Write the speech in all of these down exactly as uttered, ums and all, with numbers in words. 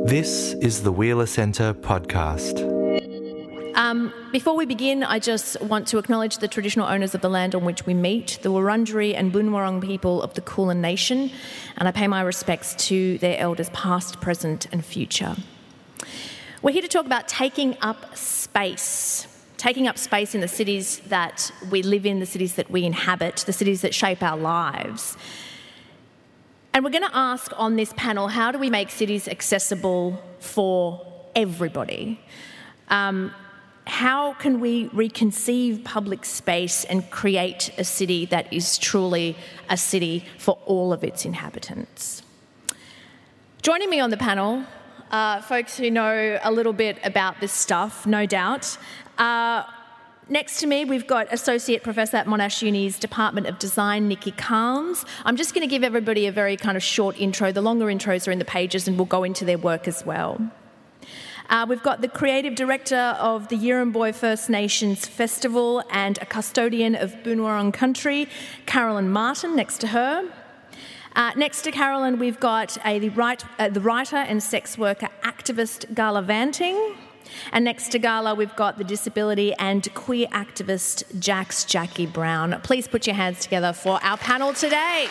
This is the Wheeler Centre podcast. Um, before we begin, I just want to acknowledge the traditional owners of the land on which we meet, the Wurundjeri and Boon Wurrung people of the Kulin Nation, and I pay my respects to their elders past, present and future. We're here to talk about taking up space. Taking up space in the cities that we live in, the cities that we inhabit, the cities that shape our lives. And we're going to ask on this panel, how do we make cities accessible for everybody? Um, how can we reconceive public space and create a city that is truly a city for all of its inhabitants? Joining me on the panel are folks who know a little bit about this stuff, no doubt. Uh, next to me, we've got Associate Professor at Monash Uni's Department of Design, Nikki Calmes. I'm just going to give everybody a very kind of short intro. The longer intros are in the pages and we'll go into their work as well. Uh, we've got the Creative Director of the Yirramboi First Nations Festival and a custodian of Boon Wurrung Country, Carolyn Martin, next to her. Uh, next to Carolyn, we've got a, the, right, uh, the writer and sex worker activist Gala Vanting. And next to Gala, we've got the disability and queer activist Jax Jackie Brown. Please put your hands together for our panel today.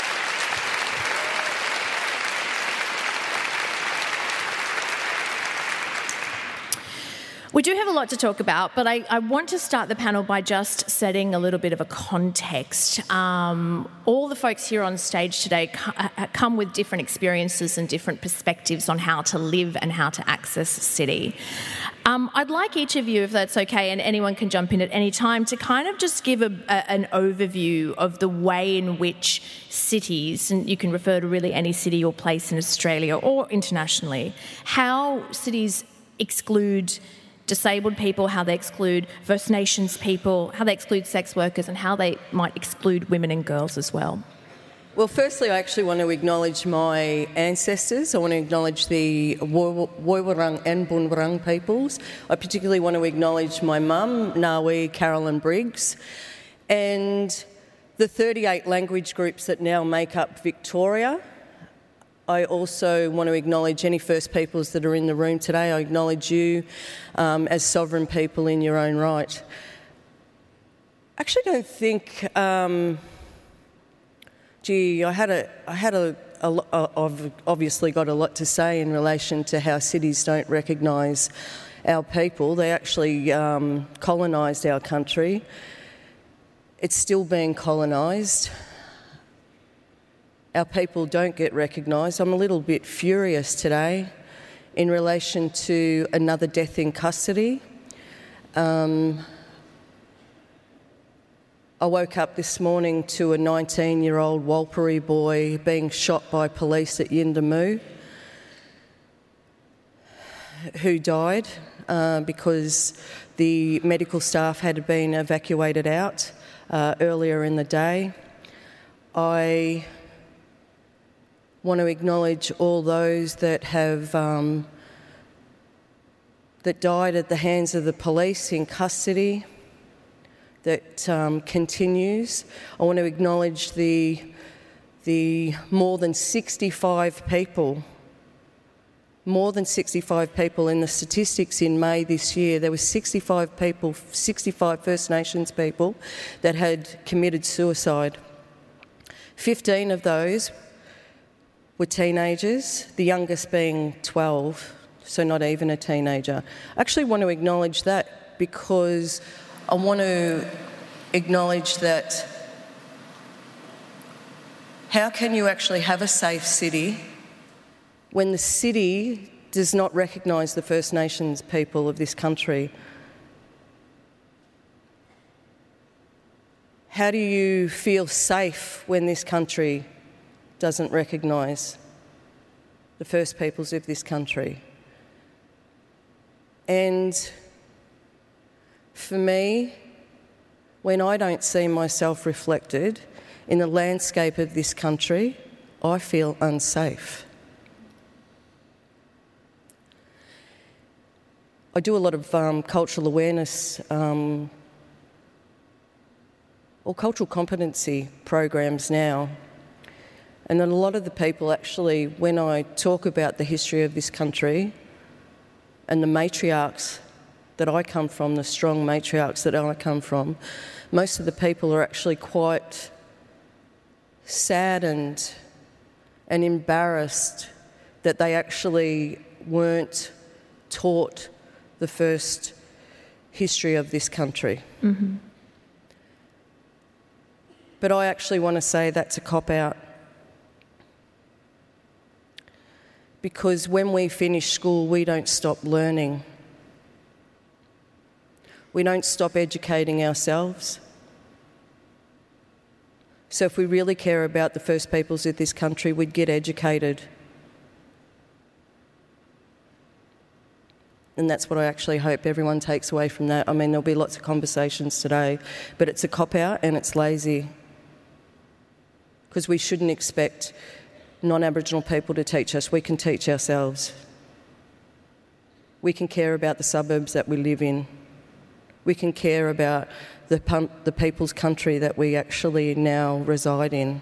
We do have a lot to talk about, but I, I want to start the panel by just setting a little bit of a context. Um, all the folks here on stage today come with different experiences and different perspectives on how to live and how to access a city. Um, I'd like each of you, if that's okay, and anyone can jump in at any time, to kind of just give a, a, an overview of the way in which cities, and you can refer to really any city or place in Australia or internationally, how cities exclude disabled people, how they exclude First Nations people, how they exclude sex workers, and how they might exclude women and girls as well. Well, firstly, I actually want to acknowledge my ancestors. I want to acknowledge the Woi Wurrung and Boon Wurrung peoples. I particularly want to acknowledge my mum, Ngawi Carolyn Briggs, and the thirty-eight language groups that now make up Victoria. I also want to acknowledge any First Peoples that are in the room today. I acknowledge you um, as sovereign people in your own right. I actually don't think... Um, gee, I had a, I had a, a, a, I've obviously got a lot to say in relation to how cities don't recognise our people. They actually um, colonised our country. It's still being colonised. Our people don't get recognised. I'm a little bit furious today in relation to another death in custody. Um, I woke up this morning to a nineteen-year-old Warlpiri boy being shot by police at Yuendumu, who died uh, because the medical staff had been evacuated out uh, earlier in the day. I want to acknowledge all those that have um, that died at the hands of the police in custody. That um, continues. I want to acknowledge the the more than sixty-five people, more than sixty-five people in the statistics in May this year. There were sixty-five people, sixty-five First Nations people that had committed suicide. fifteen of those were teenagers, the youngest being twelve, so not even a teenager. I actually want to acknowledge that because I want to acknowledge that how can you actually have a safe city when the city does not recognise the First Nations people of this country? How do you feel safe when this country doesn't recognise the First Peoples of this country? And for me, when I don't see myself reflected in the landscape of this country, I feel unsafe. I do a lot of um, cultural awareness um, or cultural competency programs now. And then a lot of the people actually, when I talk about the history of this country and the matriarchs that I come from, the strong matriarchs that I come from, most of the people are actually quite saddened and embarrassed that they actually weren't taught the first history of this country. Mm-hmm. But I actually want to say that's a cop-out. Because when we finish school, we don't stop learning. We don't stop educating ourselves. So if we really care about the First Peoples of this country, we'd get educated. And that's what I actually hope everyone takes away from that. I mean, there'll be lots of conversations today, but it's a cop-out and it's lazy. Because we shouldn't expect non-Aboriginal people to teach us. We can teach ourselves. We can care about the suburbs that we live in. We can care about the, pum- the people's country that we actually now reside in.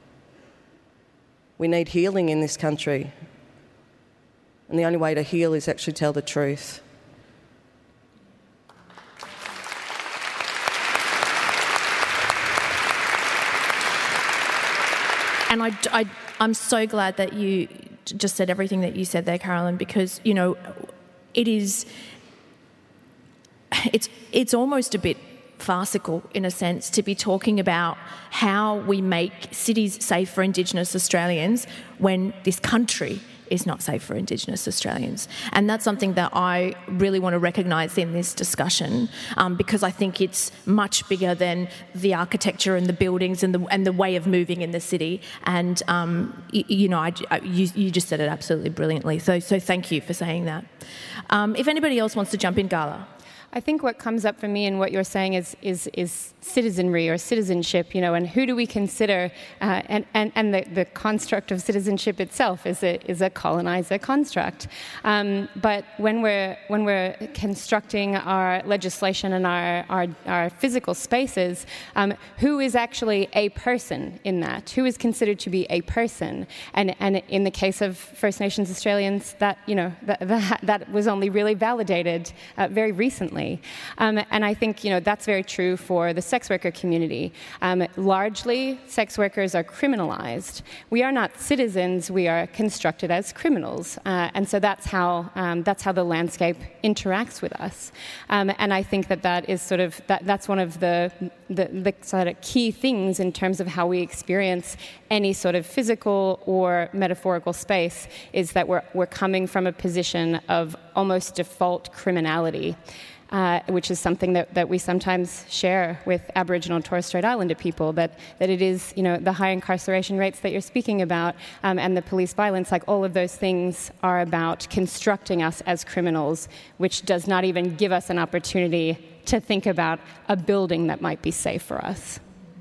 We need healing in this country. And the only way to heal is actually tell the truth. And I, I, I'm so glad that you just said everything that you said there, Carolyn, because, you know, it is, it's, it's almost a bit farcical, in a sense, to be talking about how we make cities safe for Indigenous Australians when this country is not safe for Indigenous Australians. And that's something that I really want to recognise in this discussion, um, because I think it's much bigger than the architecture and the buildings and the and the way of moving in the city. And, um, you, you know, I, I, you, you just said it absolutely brilliantly. So, so thank you for saying that. Um, if anybody else wants to jump in, Gala. I think what comes up for me in what you're saying is is is citizenry or citizenship, you know, and who do we consider, uh, and, and, and the, the construct of citizenship itself is a is a colonizer construct. Um, but when we're when we're constructing our legislation and our our, our physical spaces, um, who is actually a person in that? Who is considered to be a person? And and in the case of First Nations Australians, that you know that that, that was only really validated uh, very recently. Um, and I think, you know, that's very true for the sex worker community. Um, largely, sex workers are criminalized. We are not citizens, we are constructed as criminals. Uh, and so that's how um, that's how the landscape interacts with us. Um, and I think that that is sort of, that, that's one of the, the, the sort of key things in terms of how we experience any sort of physical or metaphorical space, is that we're, we're coming from a position of almost default criminality. Uh, which is something that, that we sometimes share with Aboriginal and Torres Strait Islander people, that, that it is, you know, the high incarceration rates that you're speaking about, um, and the police violence, like all of those things are about constructing us as criminals, which does not even give us an opportunity to think about a building that might be safe for us.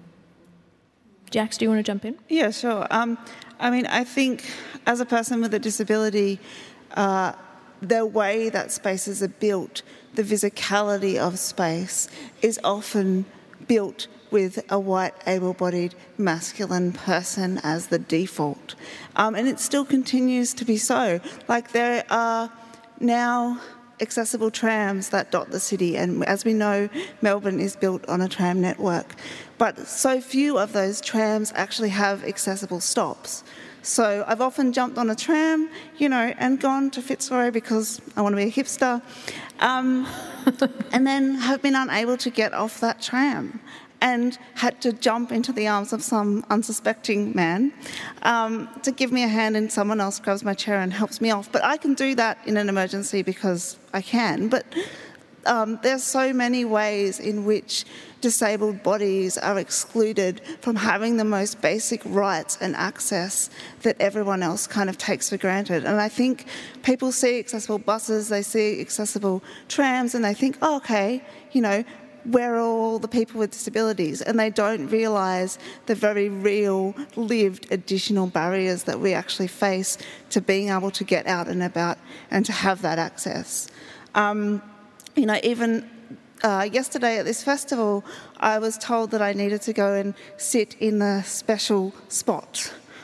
Jax, do you want to jump in? Yeah, sure. Um, I mean, I think as a person with a disability, uh, the way that spaces are built, the physicality of space is often built with a white, able-bodied, masculine person as the default. Um, and it still continues to be so. Like, there are now accessible trams that dot the city, and as we know, Melbourne is built on a tram network. But so few of those trams actually have accessible stops. So I've often jumped on a tram, you know, and gone to Fitzroy because I want to be a hipster, um, and then have been unable to get off that tram and had to jump into the arms of some unsuspecting man um, to give me a hand, and someone else grabs my chair and helps me off. But I can do that in an emergency because I can. But um, there's so many ways in which disabled bodies are excluded from having the most basic rights and access that everyone else kind of takes for granted. And I think people see accessible buses, they see accessible trams, and they think, oh, okay, you know, where are all the people with disabilities? And they don't realise the very real, lived additional barriers that we actually face to being able to get out and about and to have that access. Um, you know, even Uh, yesterday at this festival, I was told that I needed to go and sit in the special spot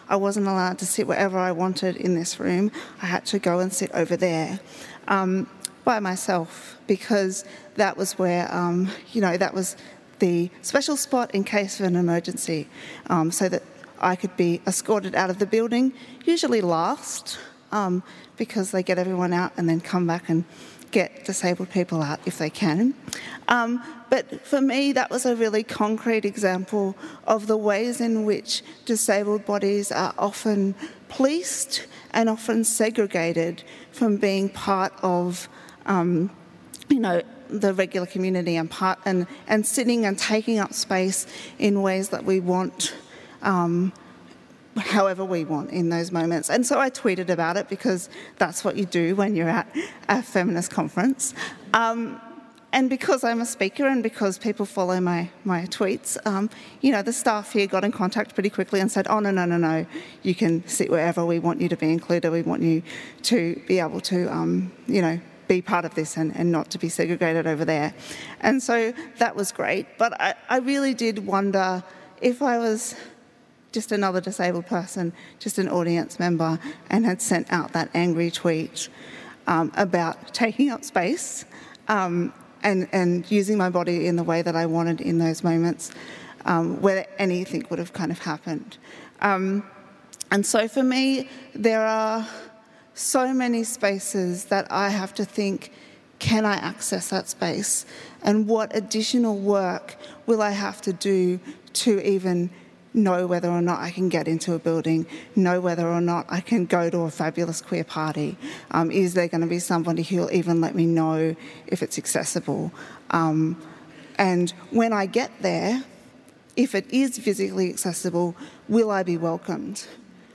I wasn't allowed to sit wherever I wanted in this room. I had to go and sit over there um, by myself, because that was where, um, you know, that was the special spot in case of an emergency, um, so that I could be escorted out of the building, usually last, um, because they get everyone out and then come back and get disabled people out if they can. Um, but for me, that was a really concrete example of the ways in which disabled bodies are often policed and often segregated from being part of, um, you know, the regular community and part and, and sitting and taking up space in ways that we want, um, however we want in those moments. And so I tweeted about it, because that's what you do when you're at a feminist conference. Um, and because I'm a speaker and because people follow my, my tweets, um, you know, the staff here got in contact pretty quickly and said, oh, no, no, no, no, you can sit wherever. We want you to be included. We want you to be able to, um, you know, be part of this and, and not to be segregated over there. And so that was great. But I, I really did wonder if I was just another disabled person, just an audience member, and had sent out that angry tweet um, about taking up space um, and, and using my body in the way that I wanted in those moments, um, where anything would have kind of happened. Um, and so for me, there are so many spaces that I have to think, can I access that space? And what additional work will I have to do to even know whether or not I can get into a building, know whether or not I can go to a fabulous queer party? Um, is there going to be somebody who will even let me know if it's accessible? Um, and when I get there, if it is physically accessible, will I be welcomed?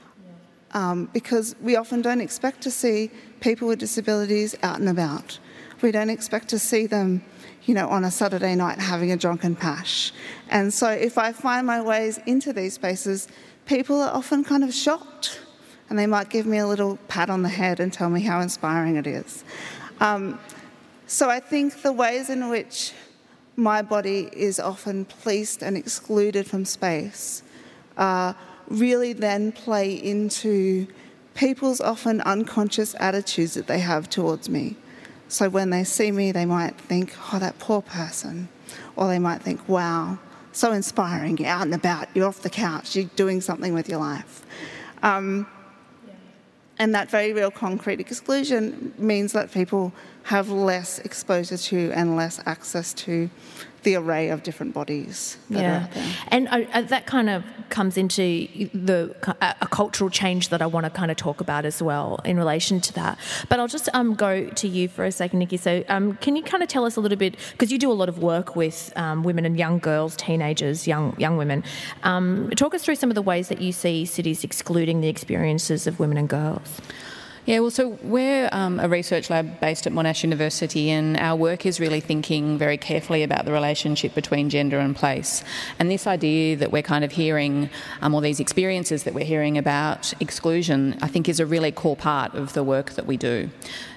Um, because we often don't expect to see people with disabilities out and about. We don't expect to see them, you know, on a Saturday night having a drunken pash. And so if I find my ways into these spaces, people are often kind of shocked, and they might give me a little pat on the head and tell me how inspiring it is. Um, so I think the ways in which my body is often policed and excluded from space uh, really then play into people's often unconscious attitudes that they have towards me. So when they see me, they might think, oh, that poor person. Or they might think, wow, so inspiring, you're out and about, you're off the couch, you're doing something with your life. Um, yeah. And that very real concrete exclusion means that people have less exposure to and less access to the array of different bodies that yeah. are out there. And uh, that kind of comes into the a, a cultural change that I want to kind of talk about as well in relation to that. But I'll just um, go to you for a second, Nikki. So um, can you kind of tell us a little bit, because you do a lot of work with um, women and young girls, teenagers, young young women. Um, talk us through some of the ways that you see cities excluding the experiences of women and girls. Yeah, well, so we're um, a research lab based at Monash University, and our work is really thinking very carefully about the relationship between gender and place. And this idea that we're kind of hearing, um, or these experiences that we're hearing about exclusion, I think is a really core part of the work that we do.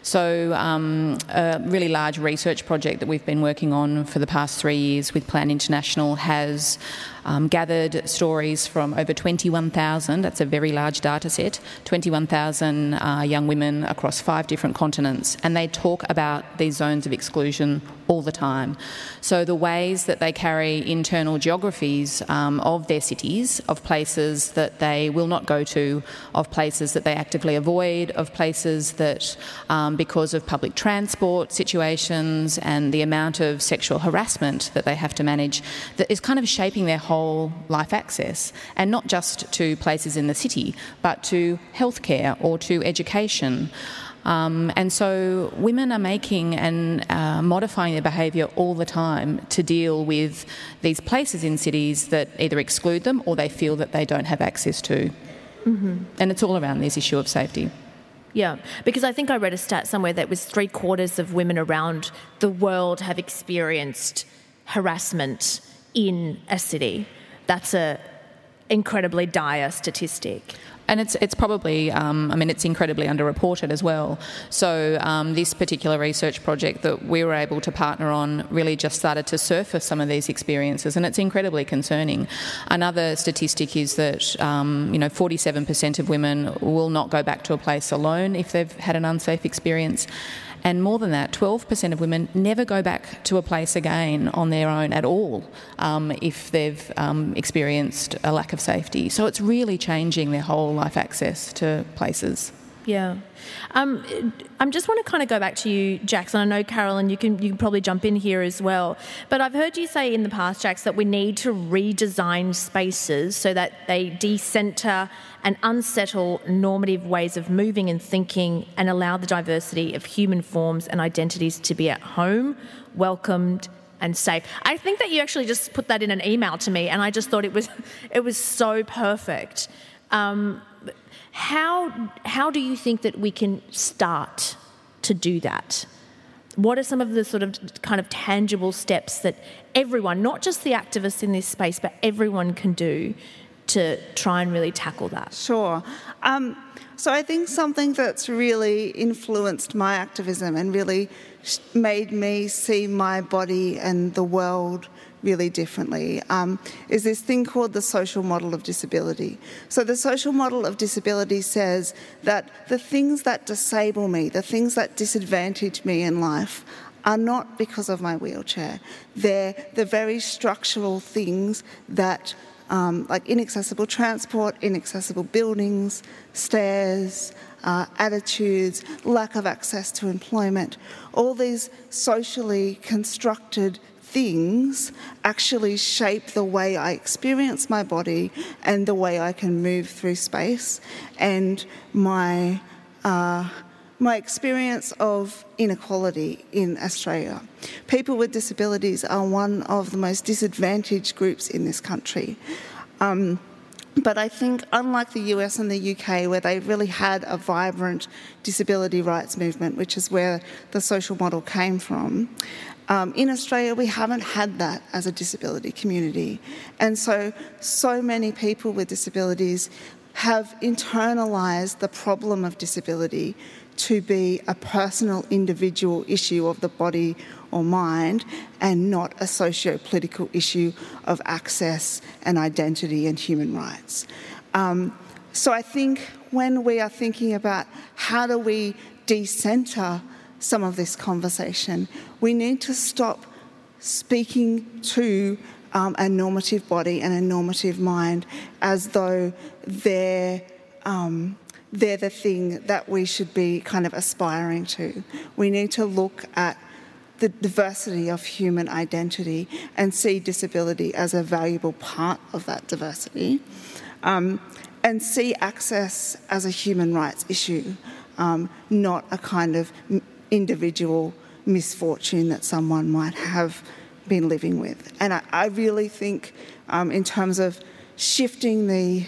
So um, a really large research project that we've been working on for the past three years with Plan International has um, gathered stories from over twenty-one thousand, that's a very large data set, twenty-one thousand uh, young women across five different continents, and they talk about these zones of exclusion all the time. So the ways that they carry internal geographies um, of their cities, of places that they will not go to, of places that they actively avoid, of places that um, because of public transport situations and the amount of sexual harassment that they have to manage, that is kind of shaping their whole life access, and not just to places in the city, but to healthcare or to education. Um, and so women are making and uh, modifying their behaviour all the time to deal with these places in cities that either exclude them or they feel that they don't have access to. Mm-hmm. And it's all around this issue of safety. Yeah, because I think I read a stat somewhere that was three quarters of women around the world have experienced harassment in a city. That's a incredibly dire statistic. and it's it's probably, um, I mean, it's incredibly underreported as well. So um, this particular research project that we were able to partner on really just started to surface some of these experiences, and it's incredibly concerning. Another statistic is that, um, you know, forty-seven percent of women will not go back to a place alone if they've had an unsafe experience. And more than that, twelve percent of women never go back to a place again on their own at all um, if they've um, experienced a lack of safety. So it's really changing their whole life access to places. Yeah. Um, I just want to kind of go back to you, Jax, and I know, Carolyn, you can you can probably jump in here as well. But I've heard you say in the past, Jax, that we need to redesign spaces so that they de-centre and unsettle normative ways of moving and thinking and allow the diversity of human forms and identities to be at home, welcomed and safe. I think that you actually just put that in an email to me, and I just thought it was it was so perfect. Um, How how do you think that we can start to do that? What are some of the sort of kind of tangible steps that everyone, not just the activists in this space, but everyone can do to try and really tackle that? Sure. Um, so I think something that's really influenced my activism and really made me see my body and the world really differently um, is this thing called the social model of disability. So the social model of disability says that the things that disable me, the things that disadvantage me in life, are not because of my wheelchair. They're the very structural things that, um, like inaccessible transport, inaccessible buildings, stairs, uh, attitudes, lack of access to employment, all these socially constructed things actually shape the way I experience my body and the way I can move through space. And my uh, my experience of inequality in Australia. People with disabilities are one of the most disadvantaged groups in this country. Um, But I think, unlike the U S and the U K, where they really had a vibrant disability rights movement, which is where the social model came from, um, in Australia we haven't had that as a disability community. And so, so many people with disabilities have internalised the problem of disability to be a personal, individual issue of the body or mind and not a socio-political issue of access and identity and human rights. Um, so I think when we are thinking about how do we de-centre some of this conversation, we need to stop speaking to um, a normative body and a normative mind as though they're um, they're the thing that we should be kind of aspiring to. We need to look at the diversity of human identity and see disability as a valuable part of that diversity, um, and see access as a human rights issue, um, not a kind of individual misfortune that someone might have been living with. And I, I really think um, in terms of shifting the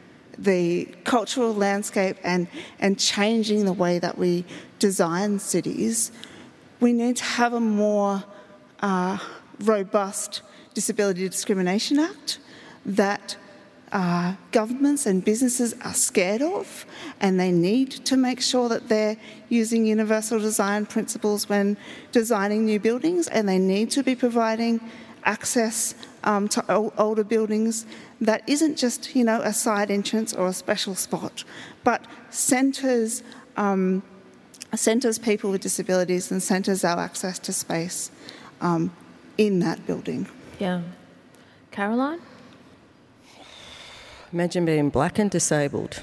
the cultural landscape and, and changing the way that we design cities, we need to have a more uh, robust Disability Discrimination Act that uh, governments and businesses are scared of, and they need to make sure that they're using universal design principles when designing new buildings, and they need to be providing access um, to o- older buildings that isn't just, you know, a side entrance or a special spot, but centres um, centres people with disabilities and centres our access to space um, in that building. Yeah. Caroline? Imagine being black and disabled.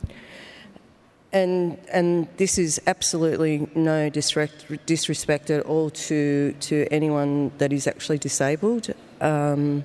And and this is absolutely no disrespect, disrespect at all to to anyone that is actually disabled. Um,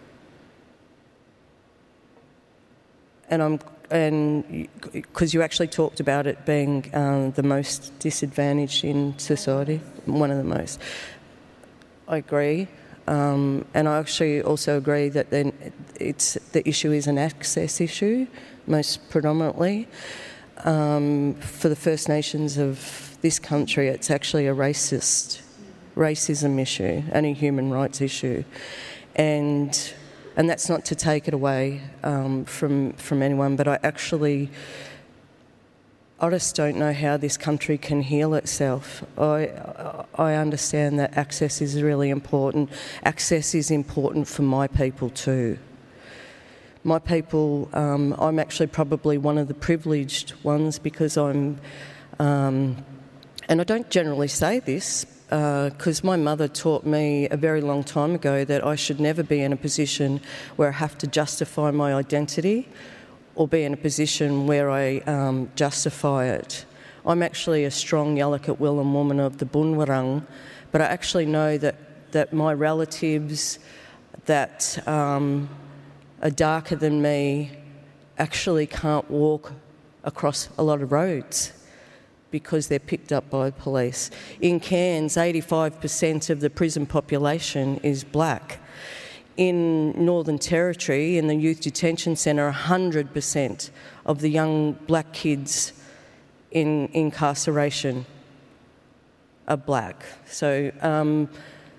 and I'm and because you actually talked about it being um, the most disadvantaged in society, one of the most. I agree, um, and I actually also agree that then it's the issue is an access issue, most predominantly. Um, for the First Nations of this country, it's actually a racist, racism issue and a human rights issue. And And that's not to take it away um, from, from anyone, but I actually... I just don't know how this country can heal itself. I I understand that access is really important. Access is important for my people too. My people, um, I'm actually probably one of the privileged ones because I'm, um, and I don't generally say this, because uh, my mother taught me a very long time ago that I should never be in a position where I have to justify my identity or be in a position where I um, justify it. I'm actually a strong Yalukit Willam woman of the Bunwurrung, but I actually know that, that my relatives that um, are darker than me actually can't walk across a lot of roads because they're picked up by police. In Cairns, eighty-five percent of the prison population is black. In Northern Territory, in the Youth Detention Centre, one hundred percent of the young black kids in incarceration are black. So um,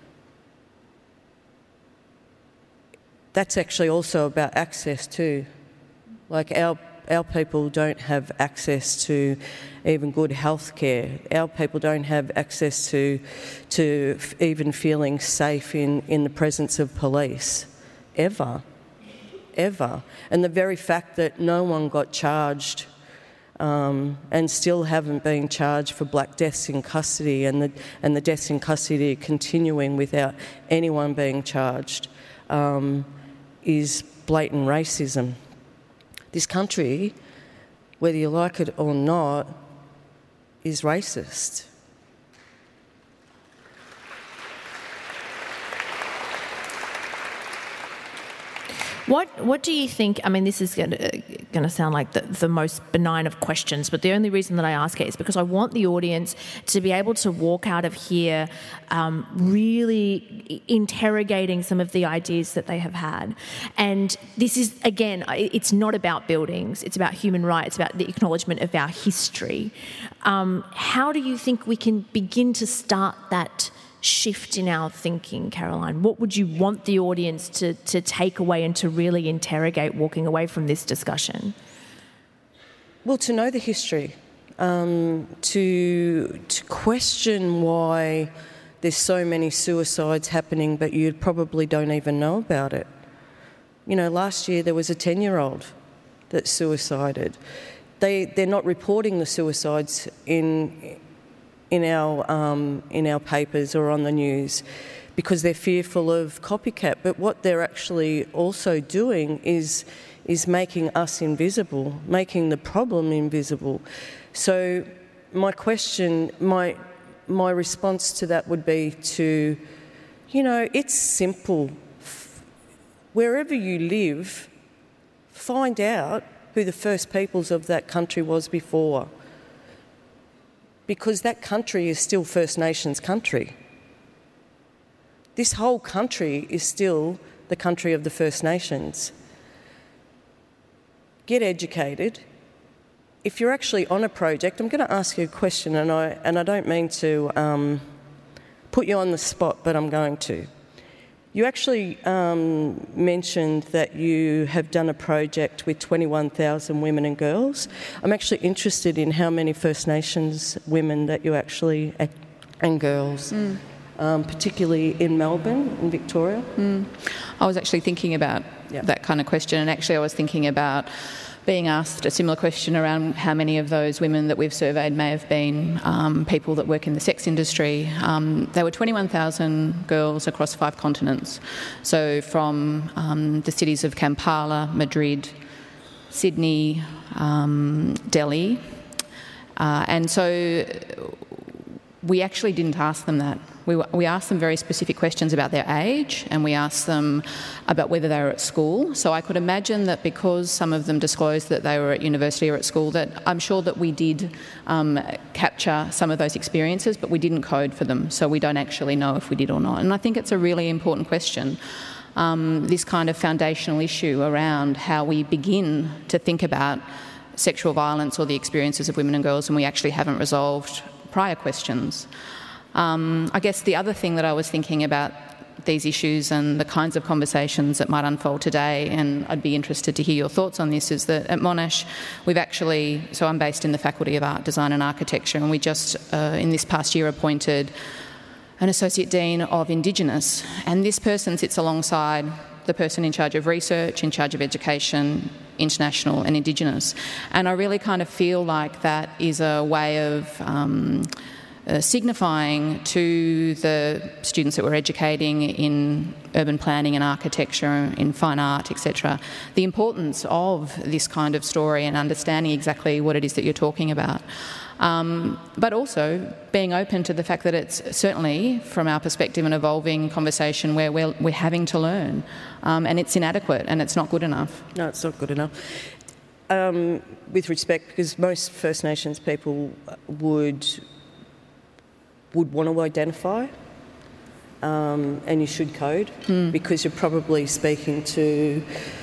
that's actually also about access too. Like our, our people don't have access to even good health care. Our people don't have access to, to f- even feeling safe in, in the presence of police, ever, ever. And the very fact that no one got charged um, and still haven't been charged for black deaths in custody, and the, and the deaths in custody continuing without anyone being charged, um, is blatant racism. This country, whether you like it or not, is racist. What What do you think? I mean, this is going to, going to sound like the, the most benign of questions, but the only reason that I ask it is because I want the audience to be able to walk out of here um, really interrogating some of the ideas that they have had. And this is, again, it's not about buildings. It's about human rights. It's about the acknowledgement of our history. Um, how do you think we can begin to start that shift in our thinking, Caroline? What would you want the audience to, to take away and to really interrogate walking away from this discussion? Well, to know the history, um, to, to question why there's so many suicides happening but you probably don't even know about it. You know, last year there was a ten-year-old that suicided. They, they're not reporting the suicides in... in our um, in our papers or on the news because they're fearful of copycat. But what they're actually also doing is is making us invisible, making the problem invisible. So my question, my my response to that would be to, you know, it's simple. Wherever you live, find out who the first peoples of that country was before. Because that country is still First Nations country. This whole country is still the country of the First Nations. Get educated. If you're actually on a project, I'm going to ask you a question, and I and I don't mean to um, put you on the spot, but I'm going to. You actually um, mentioned that you have done a project with twenty-one thousand women and girls. I'm actually interested in how many First Nations women that you actually, and girls, mm. um, particularly in Melbourne, in Victoria. Mm. I was actually thinking about yeah. that kind of question, and actually I was thinking about being asked a similar question around how many of those women that we've surveyed may have been um, people that work in the sex industry. Um, there were twenty-one thousand girls across five continents. So from um, the cities of Kampala, Madrid, Sydney, um, Delhi. Uh, and so we actually didn't ask them that. We, we asked them very specific questions about their age, and we asked them about whether they were at school. So I could imagine that because some of them disclosed that they were at university or at school, that I'm sure that we did um, capture some of those experiences, but we didn't code for them, so we don't actually know if we did or not. And I think it's a really important question, um, this kind of foundational issue around how we begin to think about sexual violence or the experiences of women and girls, and we actually haven't resolved prior questions. Um, I guess the other thing that I was thinking about these issues and the kinds of conversations that might unfold today, and I'd be interested to hear your thoughts on this, is that at Monash we've actually, so I'm based in the Faculty of Art, Design and Architecture, and we just uh, in this past year appointed an Associate Dean of Indigenous, and this person sits alongside the person in charge of research, in charge of education, international and Indigenous. And I really kind of feel like that is a way of um, uh, signifying to the students that we're educating in urban planning and architecture, in fine art, et cetera, the importance of this kind of story and understanding exactly what it is that you're talking about. Um, but also being open to the fact that it's certainly, from our perspective, an evolving conversation where we're, we're having to learn, um, and it's inadequate and it's not good enough. No, it's not good enough. Um, with respect, because most First Nations people would would want to identify, um, and you should code, mm. because you're probably speaking to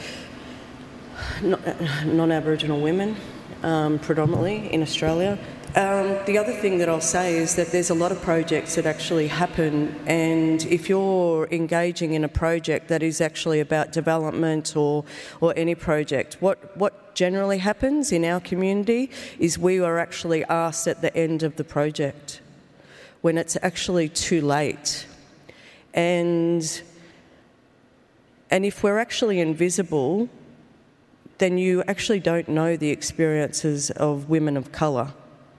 non-Aboriginal women, um, predominantly in Australia. Um, the other thing that I'll say is that there's a lot of projects that actually happen, and if you're engaging in a project that is actually about development or or any project, what, what generally happens in our community is we are actually asked at the end of the project when it's actually too late. And, and if we're actually invisible, then you actually don't know the experiences of women of colour.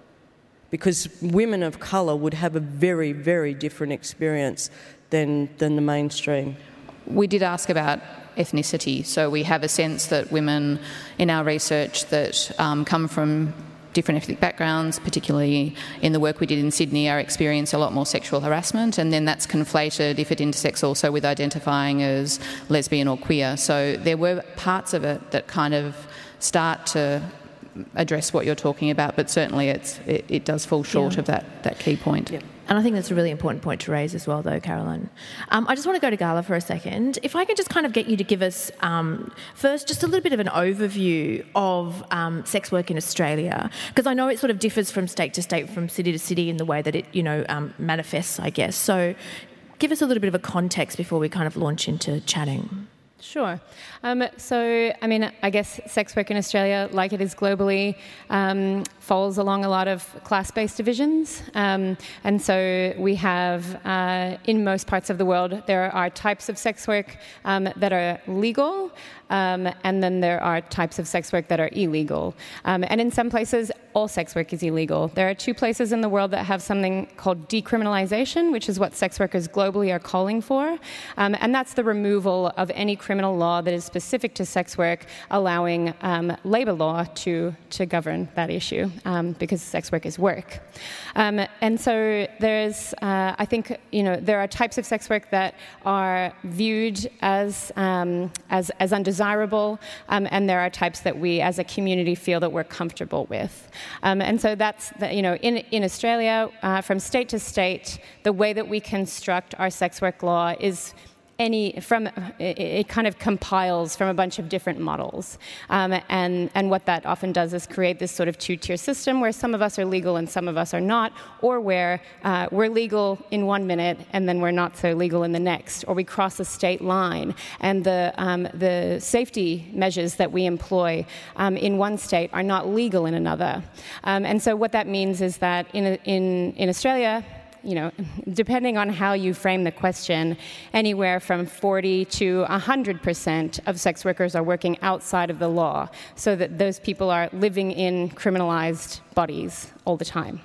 Because women of colour would have a very, very different experience than, than the mainstream. We did ask about ethnicity, so we have a sense that women in our research that um, come from different ethnic backgrounds, particularly in the work we did in Sydney, are experience a lot more sexual harassment, and then that's conflated if it intersects also with identifying as lesbian or queer. So there were parts of it that kind of start to address what you're talking about, but certainly it's, it, it does fall short yeah. of that, that key point. Yeah. And I think that's a really important point to raise as well, though, Caroline. Um, I just want to go to Gala for a second. If I could just kind of get you to give us, um, first, just a little bit of an overview of um, sex work in Australia, because I know it sort of differs from state to state, from city to city in the way that it, you know, um, manifests, I guess. So give us a little bit of a context before we kind of launch into chatting. Sure. Um, so, I mean, I guess sex work in Australia, like it is globally, um, falls along a lot of class-based divisions. Um, and so we have, uh, in most parts of the world, there are types of sex work um, that are legal, um, and then there are types of sex work that are illegal. Um, and in some places, all sex work is illegal. There are two places in the world that have something called decriminalization, which is what sex workers globally are calling for. Um, and that's the removal of any criminal law that is specific to sex work, allowing um, labour law to, to govern that issue, um, because sex work is work. Um, and so there's, uh, I think, you know, there are types of sex work that are viewed as, um, as, as undesirable, um, and there are types that we as a community feel that we're comfortable with. Um, and so that's, the, you know, in, in Australia, uh, from state to state, the way that we construct our sex work law is any from it, it kind of compiles from a bunch of different models, um, and and what that often does is create this sort of two-tier system where some of us are legal and some of us are not, or where uh, we're legal in one minute and then we're not so legal in the next, or we cross a state line and the um, the safety measures that we employ um, in one state are not legal in another, um, and so what that means is that in in in Australia, you know, depending on how you frame the question, anywhere from forty to one hundred percent of sex workers are working outside of the law, so that those people are living in criminalized bodies all the time.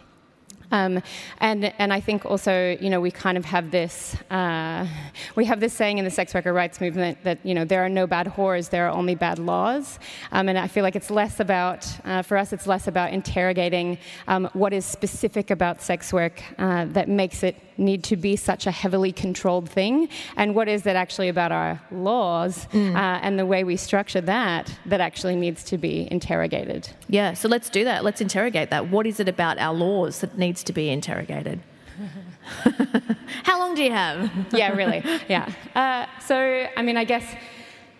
Um, and and I think also, you know, we kind of have this uh, we have this saying in the sex worker rights movement that, you know, there are no bad whores, there are only bad laws. Um, and I feel like it's less about, uh, for us, it's less about interrogating um, what is specific about sex work uh, that makes it need to be such a heavily controlled thing, and what is it actually about our laws mm. uh, and the way we structure that that actually needs to be interrogated. Yeah, so let's do that. Let's interrogate that. What is it about our laws that needs to be interrogated? How long do you have? Yeah, really. Yeah. Uh, so, I mean, I guess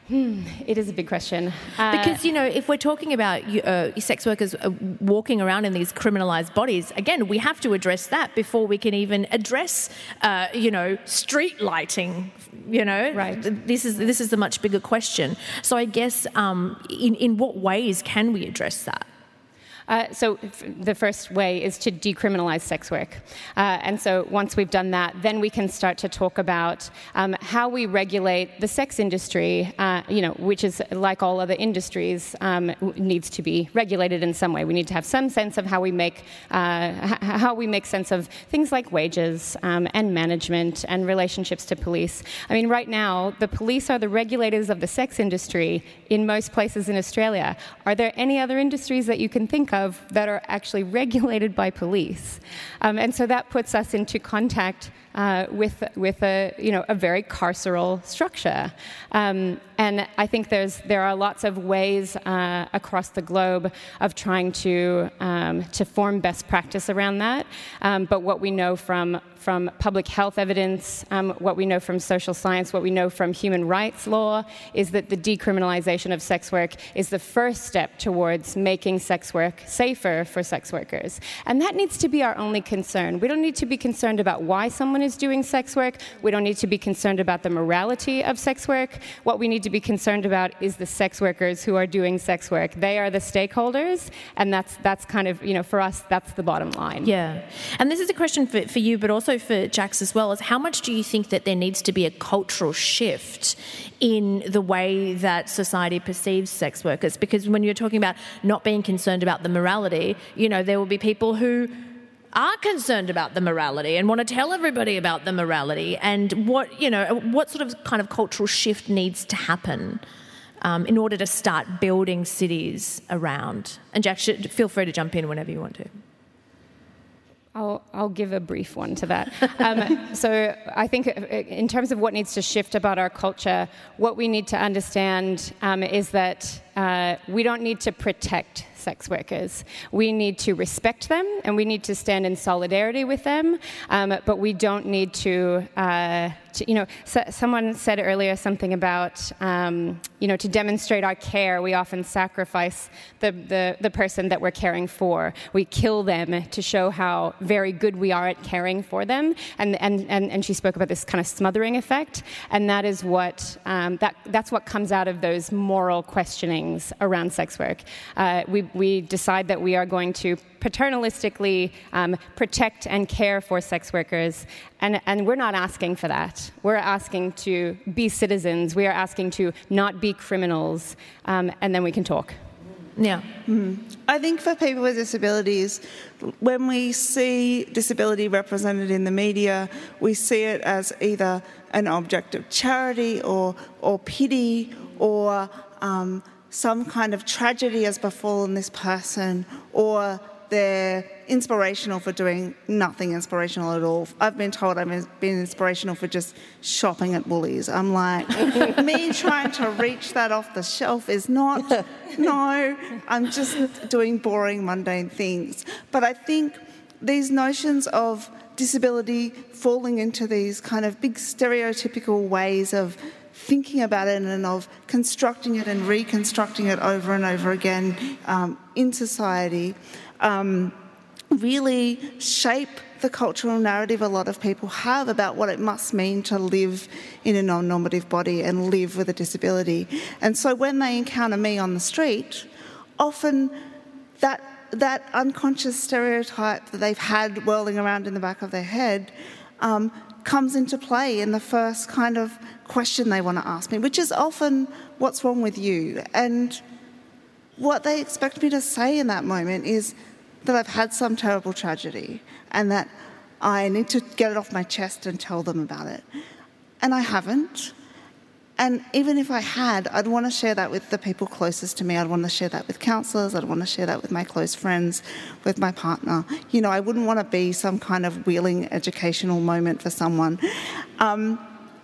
Hmm, it is a big question. Uh, Because, you know, if we're talking about uh, sex workers uh, walking around in these criminalised bodies, again, we have to address that before we can even address, uh, you know, street lighting, you know. Right. This is this is a much bigger question. So I guess um, in, in what ways can we address that? Uh, so f- the first way is to decriminalize sex work. Uh, and so once we've done that, then we can start to talk about um, how we regulate the sex industry, uh, you know, which is, like all other industries, um, needs to be regulated in some way. We need to have some sense of how we make uh, h- how we make sense of things like wages um, and management and relationships to police. I mean, right now, the police are the regulators of the sex industry in most places in Australia. Are there any other industries that you can think of that are actually regulated by police? Um, and so that puts us into contact uh, with with a you know a very carceral structure. Um, and I think there's there are lots of ways uh, across the globe of trying to um, to form best practice around that. Um, but what we know from from public health evidence, um, what we know from social science, what we know from human rights law, is that the decriminalization of sex work is the first step towards making sex work safer for sex workers. And that needs to be our only concern. We don't need to be concerned about why someone is doing sex work. We don't need to be concerned about the morality of sex work. What we need to be concerned about is the sex workers who are doing sex work. They are the stakeholders, and that's that's kind of, you know, for us, that's the bottom line. Yeah. And this is a question for, for you, but also for Jax as well, is how much do you think that there needs to be a cultural shift in the way that society perceives sex workers? Because when you're talking about not being concerned about the morality, you know, there will be people who are concerned about the morality and want to tell everybody about the morality. And what, you know, what sort of kind of cultural shift needs to happen um, in order to start building cities around? And Jax, feel free to jump in whenever you want to. I'll, I'll give a brief one to that. Um, so I think in terms of what needs to shift about our culture, what we need to understand um, is that uh, we don't need to protect sex workers. We need to respect them, and we need to stand in solidarity with them, um, but we don't need to, uh, to you know, so, someone said earlier something about, um, you know, to demonstrate our care, we often sacrifice the, the, the person that we're caring for. We kill them to show how very good we are at caring for them, and, and, and, and she spoke about this kind of smothering effect, and that is what, um, that, that's what comes out of those moral questionings around sex work. Uh, we We decide that we are going to paternalistically um, protect and care for sex workers, and, and we're not asking for that. We're asking to be citizens. We are asking to not be criminals, um, and then we can talk. Yeah. Mm. I think for people with disabilities, when we see disability represented in the media, we see it as either an object of charity or, or pity or um, some kind of tragedy has befallen this person, or they're inspirational for doing nothing inspirational at all. I've been told I've been inspirational for just shopping at Woolies. I'm like, me trying to reach that off the shelf is not, no, I'm just doing boring, mundane things. But I think these notions of disability falling into these kind of big stereotypical ways of thinking about it and of constructing it and reconstructing it over and over again um, in society um, really shape the cultural narrative a lot of people have about what it must mean to live in a non-normative body and live with a disability. And so when they encounter me on the street, often that that unconscious stereotype that they've had whirling around in the back of their head um, comes into play in the first kind of question they want to ask me, which is often, what's wrong with you? And what they expect me to say in that moment is that I've had some terrible tragedy and that I need to get it off my chest and tell them about it. And I haven't. And even if I had, I'd want to share that with the people closest to me. I'd want to share that with counsellors. I'd want to share that with my close friends, with my partner. You know, I wouldn't want to be some kind of wheeling educational moment for someone. Um,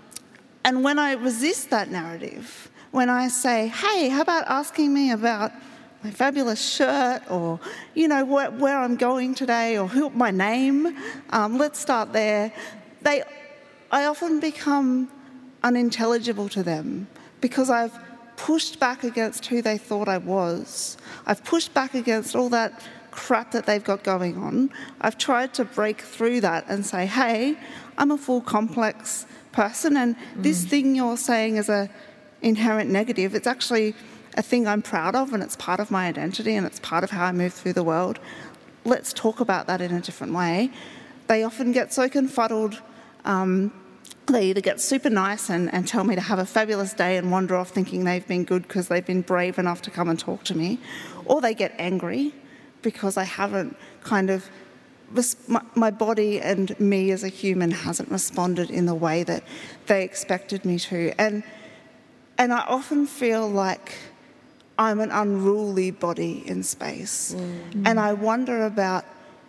and when I resist that narrative, when I say, hey, how about asking me about my fabulous shirt or, you know, wh- where I'm going today or who, my name, um, let's start there, they, I often become unintelligible to them because I've pushed back against who they thought I was. I've pushed back against all that crap that they've got going on. I've tried to break through that and say, hey, I'm a full complex person, and mm. this thing you're saying is a inherent negative. It's actually a thing I'm proud of, and it's part of my identity, and it's part of how I move through the world. Let's talk about that in a different way. They often get so confuddled. Um, they either get super nice and, and tell me to have a fabulous day and wander off thinking they've been good because they've been brave enough to come and talk to me, or they get angry because I haven't kind of, my, my body and me as a human hasn't responded in the way that they expected me to. And and I often feel like I'm an unruly body in space. Mm. And I wonder about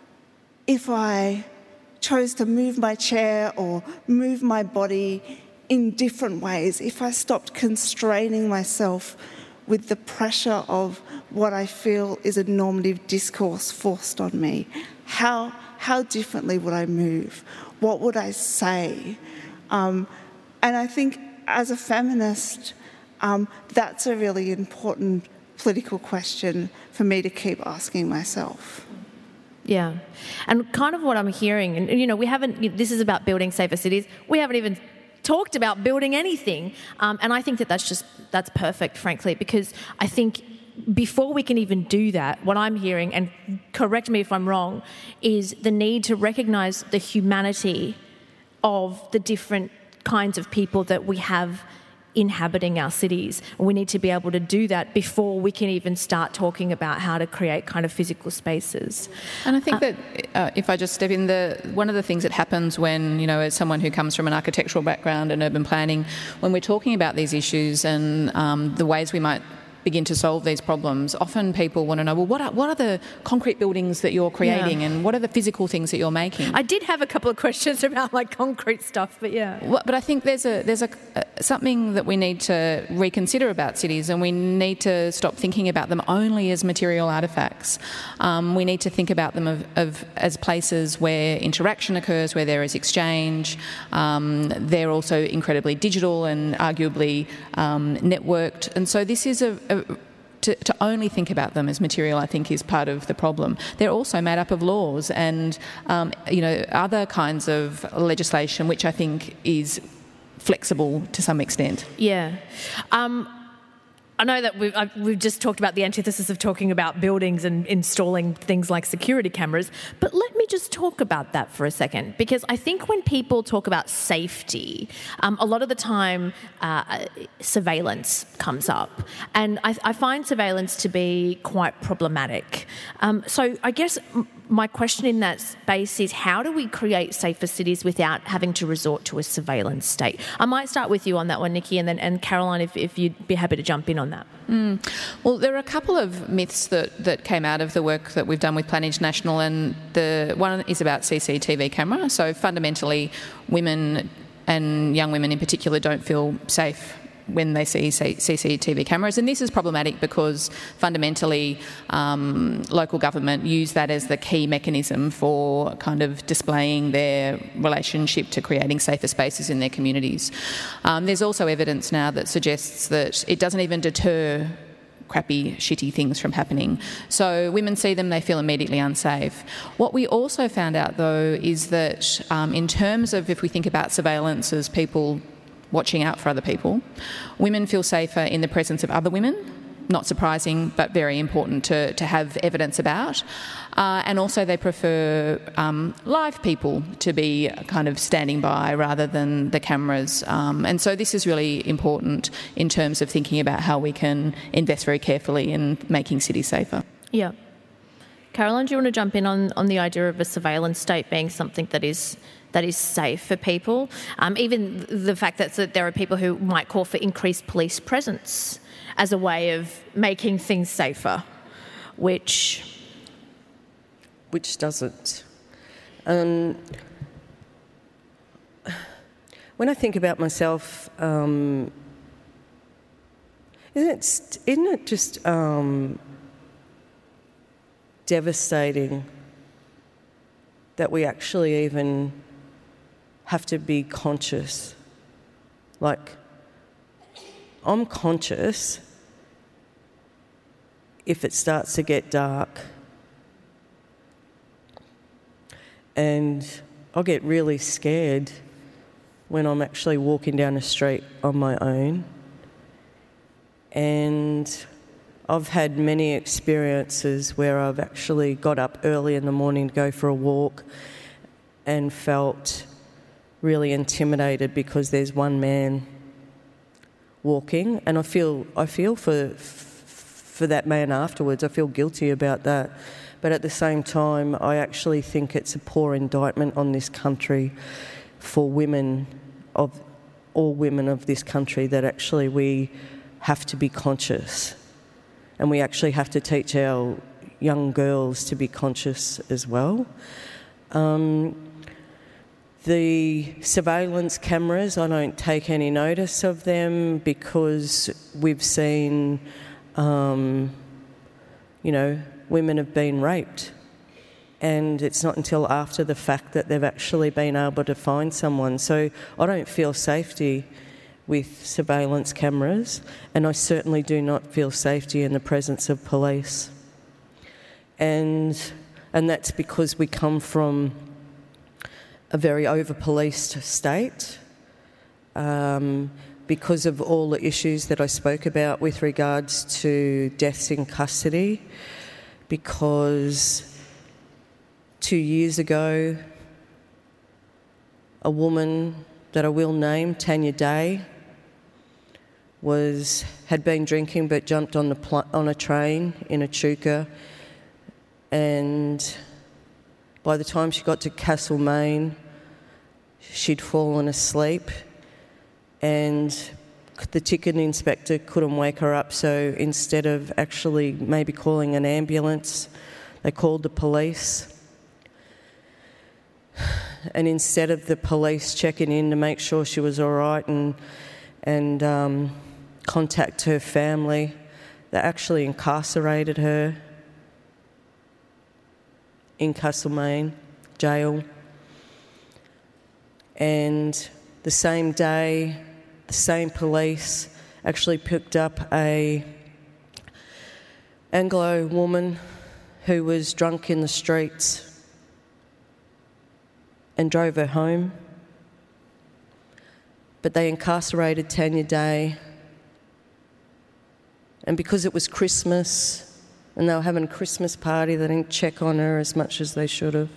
if I chose to move my chair or move my body in different ways, if I stopped constraining myself with the pressure of what I feel is a normative discourse forced on me, how how differently would I move? What would I say? Um, and I think as a feminist, um, that's a really important political question for me to keep asking myself. Yeah. And kind of what I'm hearing, and you know, we haven't, this is about building safer cities, we haven't even talked about building anything. Um, and I think that that's just, that's perfect, frankly, because I think before we can even do that, what I'm hearing, and correct me if I'm wrong, is the need to recognise the humanity of the different kinds of people that we have inhabiting our cities. We need to be able to do that before we can even start talking about how to create kind of physical spaces. And I think uh, that uh, if I just step in, the one of the things that happens when, you know, as someone who comes from an architectural background and urban planning, when we're talking about these issues and um, the ways we might begin to solve these problems, often people want to know, well, what are, what are the concrete buildings that you're creating, yeah. and what are the physical things that you're making? I did have a couple of questions about like concrete stuff, but yeah. Well, but I think there's a there's a uh, something that we need to reconsider about cities, and we need to stop thinking about them only as material artefacts. Um, we need to think about them of, of as places where interaction occurs, where there is exchange. Um, they're also incredibly digital and arguably um, networked, and so this is a To, to only think about them as material, I think, is part of the problem. They're also made up of laws and, um, you know, other kinds of legislation, which I think is flexible to some extent. Yeah. Um, I know that we've, I've, we've just talked about the antithesis of talking about buildings and installing things like security cameras, but let me just talk about that for a second, because I think when people talk about safety, um, a lot of the time uh, surveillance comes up, and I, I find surveillance to be quite problematic. Um, so I guess my question in that space is, how do we create safer cities without having to resort to a surveillance state? I might start with you on that one, Nikki, and then and Caroline, if, if you'd be happy to jump in on that. Mm. Well, there are a couple of myths that, that came out of the work that we've done with Plan International, and the one is about C C T V camera. So fundamentally, women and young women in particular don't feel safe when they see C C T V cameras, and this is problematic because fundamentally um, local government use that as the key mechanism for kind of displaying their relationship to creating safer spaces in their communities. Um, there's also evidence now that suggests that it doesn't even deter crappy, shitty things from happening. So women see them, they feel immediately unsafe. What we also found out, though, is that um, in terms of if we think about surveillance as people watching out for other people, women feel safer in the presence of other women. Not surprising, but very important to, to have evidence about. Uh, and also they prefer um, live people to be kind of standing by rather than the cameras. Um, and so this is really important in terms of thinking about how we can invest very carefully in making cities safer. Yeah. Caroline, do you want to jump in on, on the idea of a surveillance state being something that is that is safe for people? Um, even the fact that, that there are people who might call for increased police presence as a way of making things safer, which... Which doesn't. Um, when I think about myself, um, isn't it, isn't it just um, devastating that we actually even have to be conscious? Like, I'm conscious if it starts to get dark. And I'll get really scared when I'm actually walking down the street on my own. And I've had many experiences where I've actually got up early in the morning to go for a walk and felt really intimidated because there's one man walking, and I feel I feel for for that man afterwards. I feel guilty about that. But at the same time, I actually think it's a poor indictment on this country for women, of all women of this country, that actually we have to be conscious. And we actually have to teach our young girls to be conscious as well. Um, the surveillance cameras, I don't take any notice of them because we've seen, um, you know, women have been raped. And it's not until after the fact that they've actually been able to find someone. So I don't feel safety with surveillance cameras, and I certainly do not feel safety in the presence of police. And and that's because we come from a very over-policed state, um, because of all the issues that I spoke about with regards to deaths in custody, because two years ago, a woman that I will name, Tanya Day, was had been drinking but jumped on the pl- on a train in Echuca, and by the time she got to Castlemaine, she'd fallen asleep, and the ticket inspector couldn't wake her up. So instead of actually maybe calling an ambulance, they called the police. And instead of the police checking in to make sure she was all right and and um, contact her family, they actually incarcerated her in Castlemaine jail. And the same day, the same police actually picked up a Anglo woman who was drunk in the streets and drove her home. But they incarcerated Tanya Day. And because it was Christmas and they were having a Christmas party, they didn't check on her as much as they should have.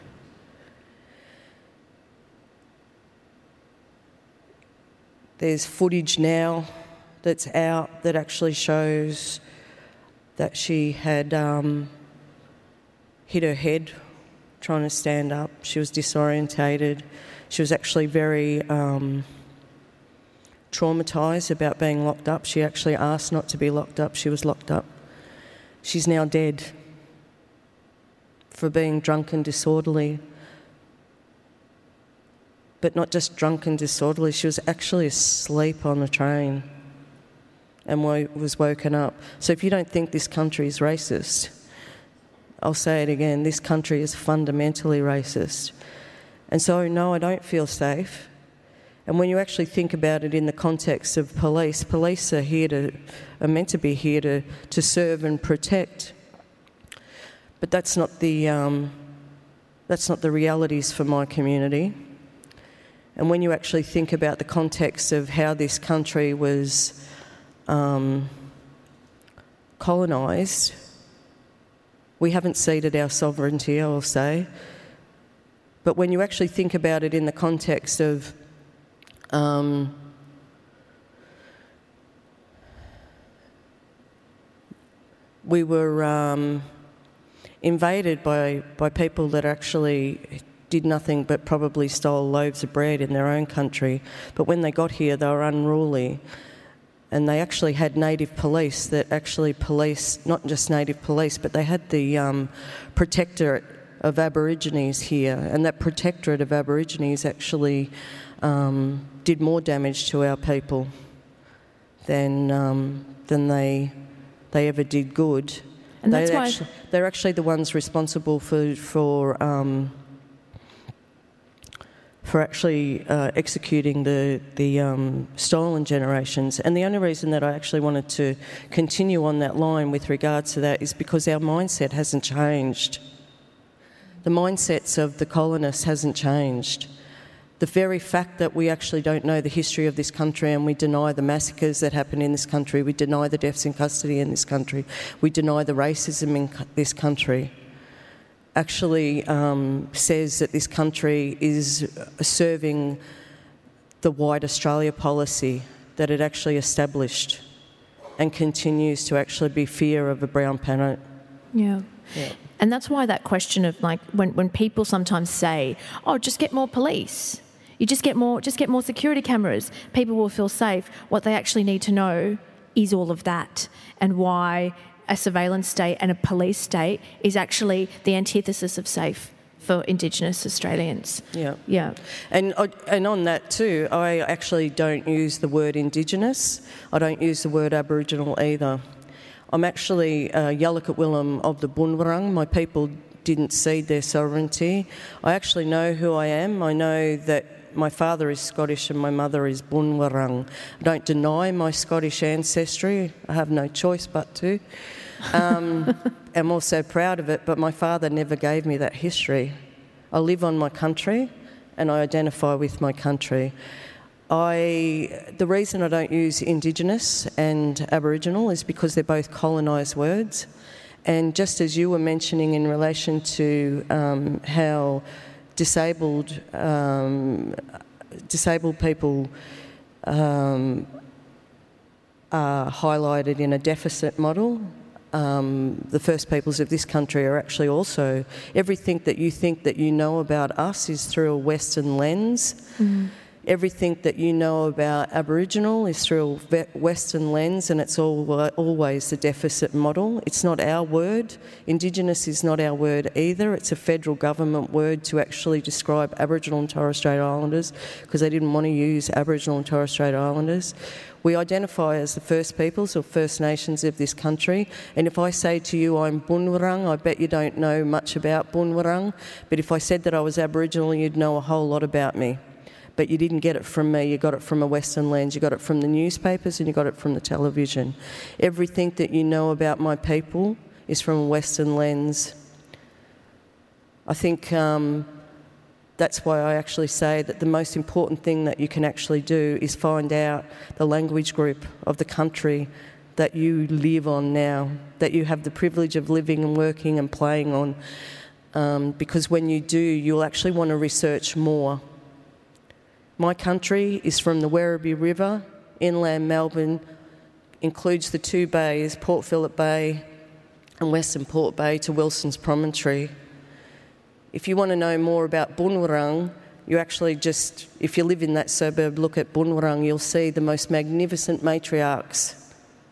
There's footage now that's out that actually shows that she had um, hit her head trying to stand up. She was disorientated. She was actually very um, traumatised about being locked up. She actually asked not to be locked up. She was locked up. She's now dead for being drunk and disorderly. But not just drunk and disorderly, she was actually asleep on the train and was woken up. So if you don't think this country is racist, I'll say it again, this country is fundamentally racist. And so, no, I don't feel safe. And when you actually think about it in the context of police, police are here to, are meant to be here to, to serve and protect. But that's not the, um, that's not the realities for my community. And when you actually think about the context of how this country was um, colonised, we haven't ceded our sovereignty, I will say. But when you actually think about it in the context of um, we were um, invaded by, by people that actually did nothing but probably stole loaves of bread in their own country. But when they got here, they were unruly. And they actually had native police that actually policed, not just native police, but they had the um, protectorate of Aborigines here. And that protectorate of Aborigines actually um, did more damage to our people than um, than they they ever did good. And that's they why actually, they're actually the ones responsible for for um, for actually uh, executing the, the um, stolen generations. And the only reason that I actually wanted to continue on that line with regards to that is because our mindset hasn't changed. The mindsets of the colonists hasn't changed. The very fact that we actually don't know the history of this country and we deny the massacres that happen in this country, we deny the deaths in custody in this country, we deny the racism in this country, actually um, says that this country is serving the White Australia policy that it actually established and continues to actually be fear of a brown planet. Yeah. Yeah. And that's why that question of, like, when, when people sometimes say, oh, just get more police, you just get more, just get more security cameras, people will feel safe. What they actually need to know is all of that, and why a surveillance state and a police state is actually the antithesis of safe for Indigenous Australians. Yeah. Yeah. And and on that too, I actually don't use the word Indigenous. I don't use the word Aboriginal either. I'm actually uh, Yalukit Willem of the Bunwurrung. My people didn't cede their sovereignty. I actually know who I am. I know that my father is Scottish and my mother is Bunwurrung. I don't deny my Scottish ancestry. I have no choice but to. Um, I'm also proud of it, but my father never gave me that history. I live on my country and I identify with my country. I, the reason I don't use Indigenous and Aboriginal is because they're both colonised words. And just as you were mentioning in relation to um, how disabled um, disabled people um, are highlighted in a deficit model, um, the First Peoples of this country are actually also, everything that you think that you know about us is through a Western lens. Mm. Everything that you know about Aboriginal is through a Western lens, and it's all, always the deficit model. It's not our word. Indigenous is not our word either. It's a federal government word to actually describe Aboriginal and Torres Strait Islanders, because they didn't want to use Aboriginal and Torres Strait Islanders. We identify as the First Peoples or First Nations of this country, and if I say to you I'm Bunwurrung, I bet you don't know much about Bunwurrung, but if I said that I was Aboriginal, you'd know a whole lot about me. But you didn't get it from me, you got it from a Western lens, you got it from the newspapers and you got it from the television. Everything that you know about my people is from a Western lens. I think um, that's why I actually say that the most important thing that you can actually do is find out the language group of the country that you live on now, that you have the privilege of living and working and playing on. Um, because when you do, you'll actually want to research more. My country is from the Werribee River, inland Melbourne, includes the two bays, Port Phillip Bay and Western Port Bay, to Wilson's Promontory. If you want to know more about Bunwurrung, you actually just, if you live in that suburb, look at Bunwurrung, you'll see the most magnificent matriarchs.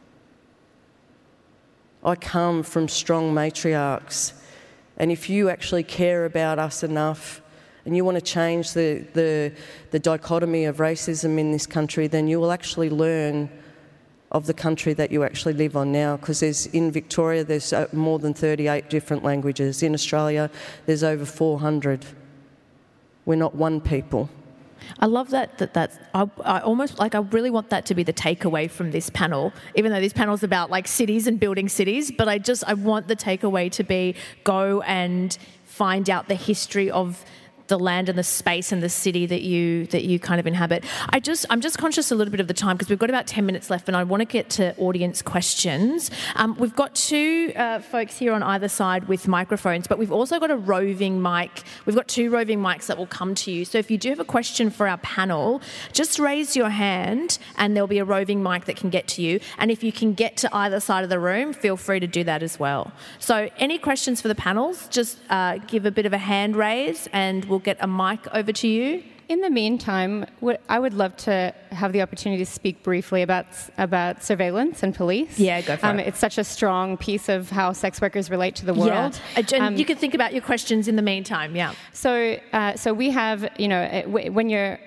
I come from strong matriarchs, and if you actually care about us enough and you want to change the, the, the dichotomy of racism in this country, then you will actually learn of the country that you actually live on now, because there's, in Victoria there's more than thirty-eight different languages. In Australia there's over four hundred. We're not one people. I love that. That that's. I, I almost like. I really want that to be the takeaway from this panel. Even though this panel's about like cities and building cities, but I just I want the takeaway to be go and find out the history of the land and the space and the city that you that you kind of inhabit. I just I'm just conscious a little bit of the time because we've got about ten minutes left, and I want to get to audience questions. Um, we've got two uh, folks here on either side with microphones, but we've also got a roving mic. We've got two roving mics that will come to you. So if you do have a question for our panel, just raise your hand, and there'll be a roving mic that can get to you. And if you can get to either side of the room, feel free to do that as well. So any questions for the panels? Just uh, give a bit of a hand raise, and we'll We'll get a mic over to you. In the meantime, I would love to have the opportunity to speak briefly about about surveillance and police. Yeah, go for um, it. It's such a strong piece of how sex workers relate to the world. Yeah, and um, you can think about your questions in the meantime. Yeah. So, uh, so we have, you know, when you're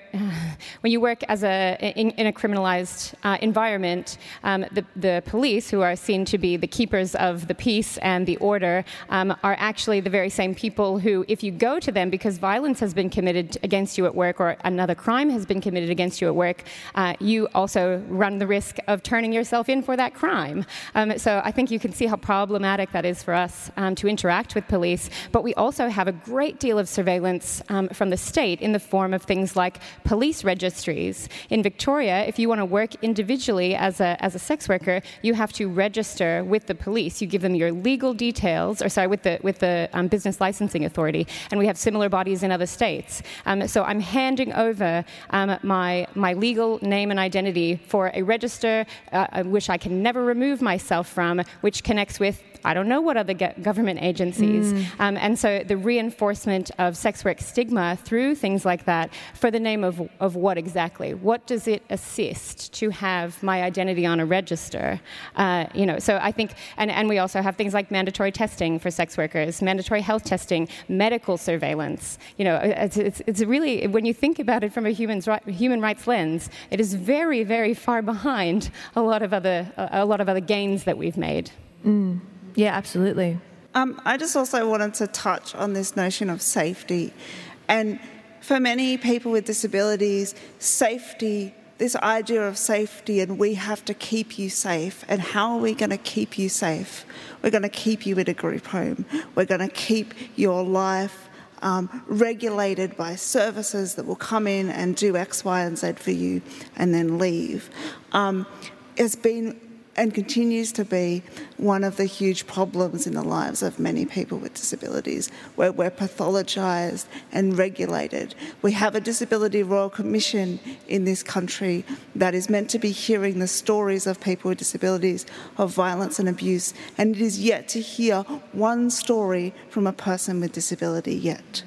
uh, when you work as a in, in a criminalized uh, environment, um, the the police, who are seen to be the keepers of the peace and the order, um, are actually the very same people who, if you go to them because violence has been committed against you at work or another crime has been committed against you at work, uh, you also run the risk of turning yourself in for that crime. Um, so I think you can see how problematic that is for us um, to interact with police. But we also have a great deal of surveillance um, from the state in the form of things like police registries. In Victoria, if you want to work individually as a as a sex worker, you have to register with the police. You give them your legal details, or sorry, with the with the um, business licensing authority, and we have similar bodies in other states. Um, so I'm handing over um, my my legal name and identity for a register, uh, which I can never remove myself from, which connects with I don't know what other government agencies. Mm. Um, and so the reinforcement of sex work stigma through things like that, for the name of, of what exactly? What does it assist to have my identity on a register? Uh, you know, so I think, and, and we also have things like mandatory testing for sex workers, mandatory health testing, medical surveillance. You know, it's, it's, it's really, when you think about it from a human, human rights lens, it is very, very far behind a lot of other, a lot of other gains that we've made. Mm. Yeah, absolutely. Um, I just also wanted to touch on this notion of safety. And for many people with disabilities, safety, this idea of safety, and we have to keep you safe. And how are we going to keep you safe? We're going to keep you in a group home. We're going to keep your life um, regulated by services that will come in and do X, Y, and Z for you and then leave. Um, it's been and continues to be one of the huge problems in the lives of many people with disabilities, where we're pathologised and regulated. We have a Disability Royal Commission in this country that is meant to be hearing the stories of people with disabilities, of violence and abuse, and it is yet to hear one story from a person with disability yet.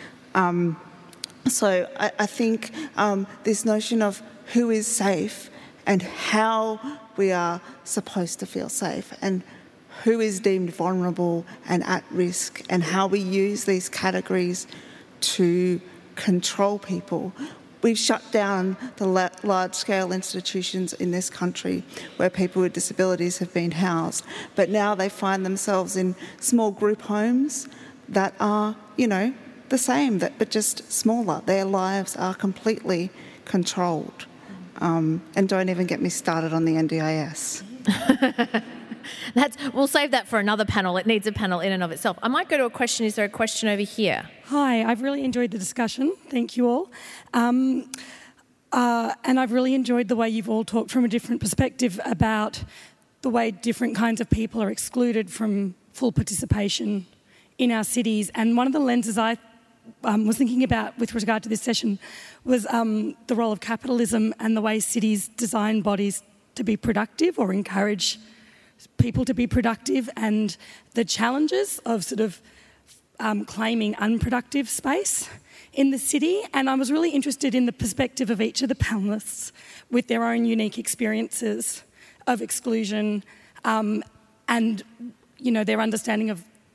Um, so I, I think um, this notion of who is safe and how we are supposed to feel safe and who is deemed vulnerable and at risk, and how we use these categories to control people. We've shut down the large-scale institutions in this country where people with disabilities have been housed, but now they find themselves in small group homes that are, you know, the same, but just smaller. Their lives are completely controlled. Um, and don't even get me started on the N D I S. That's, we'll save that for another panel. It needs a panel in and of itself. I might go to a question. Is there a question over here? Hi, I've really enjoyed the discussion. Thank you all. Um, uh, and I've really enjoyed the way you've all talked from a different perspective about the way different kinds of people are excluded from full participation in our cities. And one of the lenses I Um, was thinking about with regard to this session was um, the role of capitalism and the way cities design bodies to be productive or encourage people to be productive, and the challenges of sort of um, claiming unproductive space in the city. And I was really interested in the perspective of each of the panellists with their own unique experiences of exclusion um, and, you know, their understanding of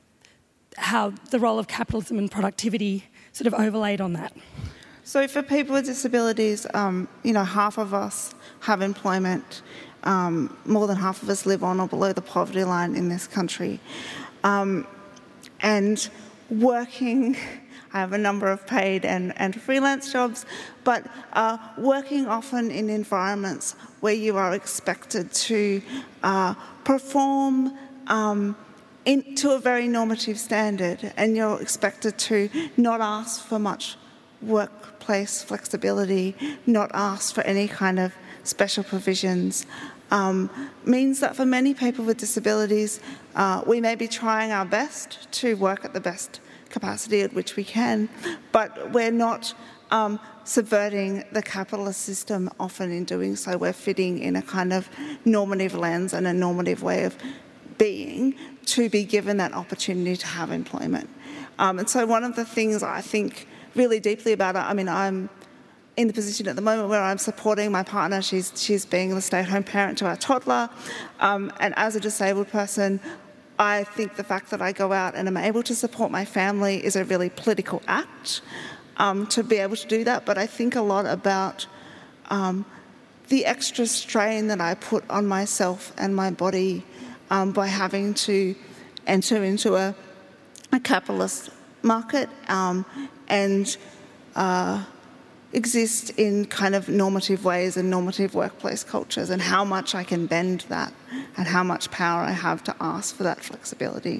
how the role of capitalism and productivity sort of overlaid on that. So for people with disabilities, um, you know, half of us have employment. Um, more than half of us live on or below the poverty line in this country. Um, and working, I have a number of paid and, and freelance jobs, but uh, working often in environments where you are expected to uh, perform um, In, to a very normative standard, and you're expected to not ask for much workplace flexibility, not ask for any kind of special provisions, um, means that for many people with disabilities, uh, we may be trying our best to work at the best capacity at which we can, but we're not um, subverting the capitalist system often in doing so. We're fitting in a kind of normative lens and a normative way of being to be given that opportunity to have employment. Um, and so one of the things I think really deeply about it, I mean, I'm in the position at the moment where I'm supporting my partner. She's, she's being the stay-at-home parent to our toddler. Um, and as a disabled person, I think the fact that I go out and am able to support my family is a really political act. um, to be able to do that, but I think a lot about um, the extra strain that I put on myself and my body um, by having to enter into a, a capitalist market um, and uh, exist in kind of normative ways and normative workplace cultures, and how much I can bend that and how much power I have to ask for that flexibility.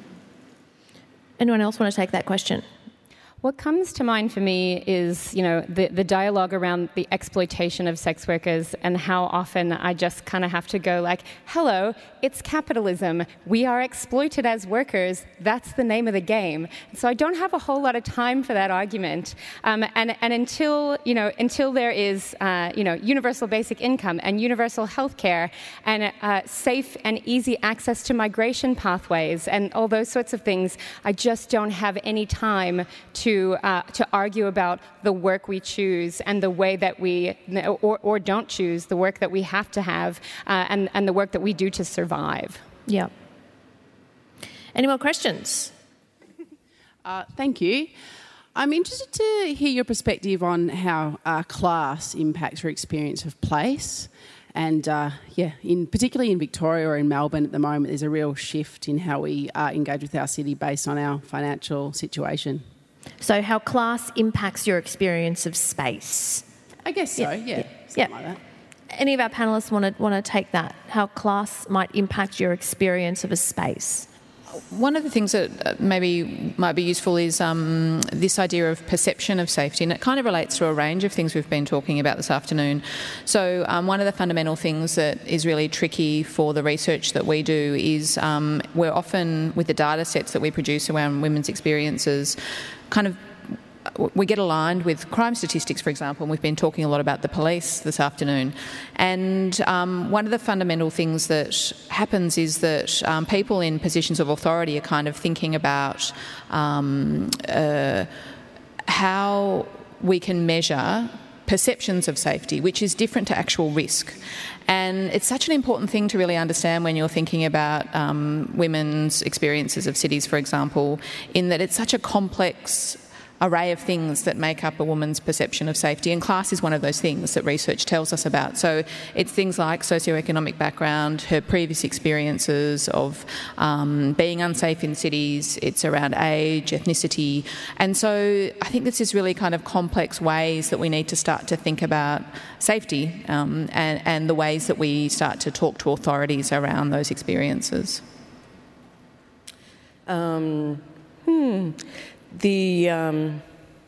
Anyone else want to take that question? What comes to mind for me is, you know, the, the dialogue around the exploitation of sex workers and how often I just kind of have to go like, hello, it's capitalism. We are exploited as workers. That's the name of the game. So I don't have a whole lot of time for that argument. Um, and, and until, you know, until there is, uh, you know, universal basic income and universal health care and uh, safe and easy access to migration pathways and all those sorts of things, I just don't have any time to To, uh, to argue about the work we choose and the way that we, or, or don't choose, the work that we have to have uh, and, and the work that we do to survive. Yeah. Any more questions? Uh, thank you. I'm interested to hear your perspective on how uh, class impacts your experience of place. And, uh, yeah, in particularly in Victoria or in Melbourne at the moment, there's a real shift in how we uh, engage with our city based on our financial situation. So how class impacts your experience of space? I guess so, yeah. yeah. yeah. Something yeah. like that. Any of our panellists want to want to take that? How class might impact your experience of a space? One of the things that maybe might be useful is um, this idea of perception of safety, and it kind of relates to a range of things we've been talking about this afternoon. So um, one of the fundamental things that is really tricky for the research that we do is um, we're often, with the data sets that we produce around women's experiences, kind of we get aligned with crime statistics, for example, and we've been talking a lot about the police this afternoon. And um, one of the fundamental things that happens is that um, people in positions of authority are kind of thinking about um, uh, how we can measure perceptions of safety, which is different to actual risk. And it's such an important thing to really understand when you're thinking about um, women's experiences of cities, for example, in that it's such a complex array of things that make up a woman's perception of safety, and class is one of those things that research tells us about. So it's things like socioeconomic background, her previous experiences of um, being unsafe in cities, it's around age, ethnicity, and so I think this is really kind of complex ways that we need to start to think about safety um, and, and the ways that we start to talk to authorities around those experiences. Um, hmm. The um,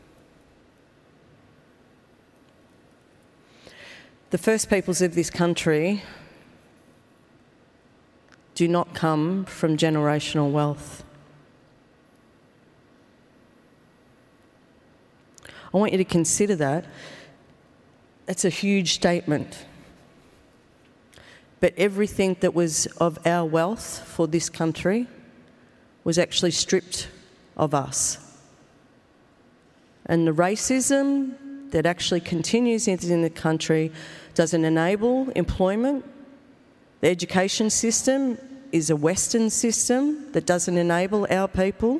the first peoples of this country do not come from generational wealth. I want you to consider that. That's a huge statement. But everything that was of our wealth for this country was actually stripped of us. And the racism that actually continues in the country doesn't enable employment. The education system is a Western system that doesn't enable our people.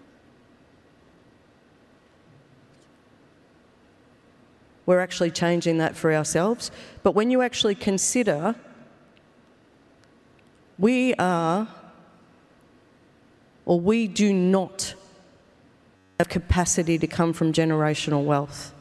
We're actually changing that for ourselves. But when you actually consider, we are, or we do not have capacity to come from generational wealth.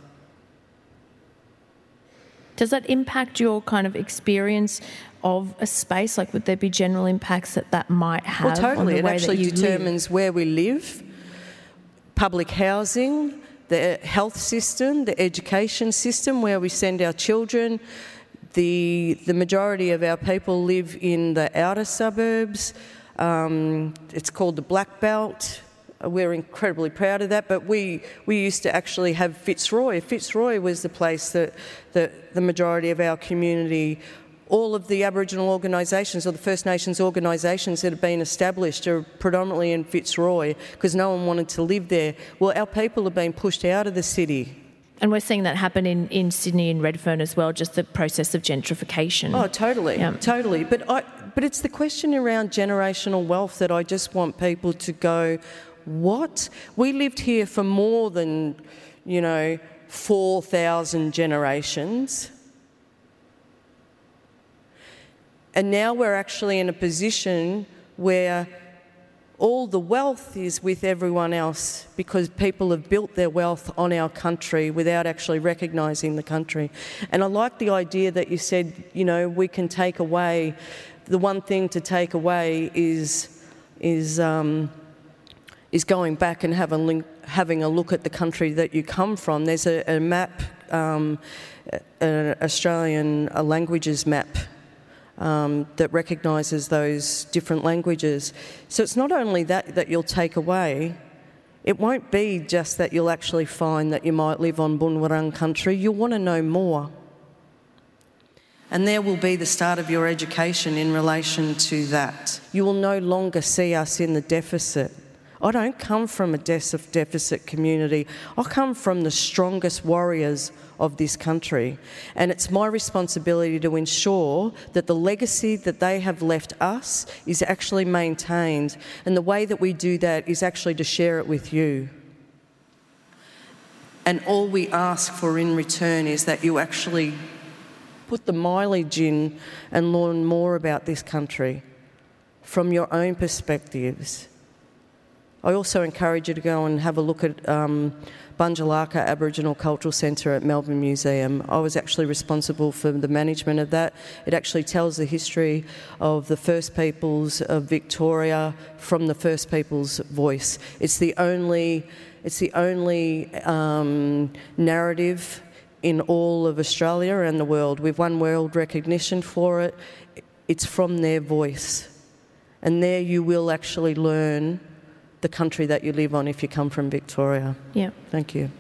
Does that impact your kind of experience of a space? Like, would there be general impacts that that might have? Well, totally. On the it way actually that you determines live? where we live, public housing, the health system, the education system, where we send our children. The, the majority of our people live in the outer suburbs. Um, it's called the Black Belt. We're incredibly proud of that, but we, we used to actually have Fitzroy. Fitzroy was the place that, that the majority of our community, all of the Aboriginal organisations or the First Nations organisations that have been established are predominantly in Fitzroy because no one wanted to live there. Well, our people have been pushed out of the city. And we're seeing that happen in, in Sydney and Redfern as well, just the process of gentrification. Oh, totally, yeah. totally. But I, but it's the question around generational wealth that I just want people to go, what? We lived here for more than you know, four thousand generations. And now we're actually in a position where all the wealth is with everyone else because people have built their wealth on our country without actually recognising the country. And I like the idea that you said, you know, we can take away, the one thing to take away is, is, um, is going back and have a link, having a look at the country that you come from. There's a, a map, um, an Australian a languages map, Um, that recognises those different languages. So it's not only that that you'll take away, it won't be just that you'll actually find that you might live on Boonwurrung country, you'll want to know more. And there will be the start of your education in relation to that. You will no longer see us in the deficit. I don't come from a deficit community. I come from the strongest warriors of this country. And it's my responsibility to ensure that the legacy that they have left us is actually maintained. And the way that we do that is actually to share it with you. And all we ask for in return is that you actually put the mileage in and learn more about this country from your own perspectives. I also encourage you to go and have a look at um, Bunjalaka Aboriginal Cultural Centre at Melbourne Museum. I was actually responsible for the management of that. It actually tells the history of the First Peoples of Victoria from the First Peoples' voice. It's the only, it's the only um, narrative in all of Australia and the world. We've won world recognition for it. It's from their voice. And there you will actually learn the country that you live on if you come from Victoria. Yeah. Thank you.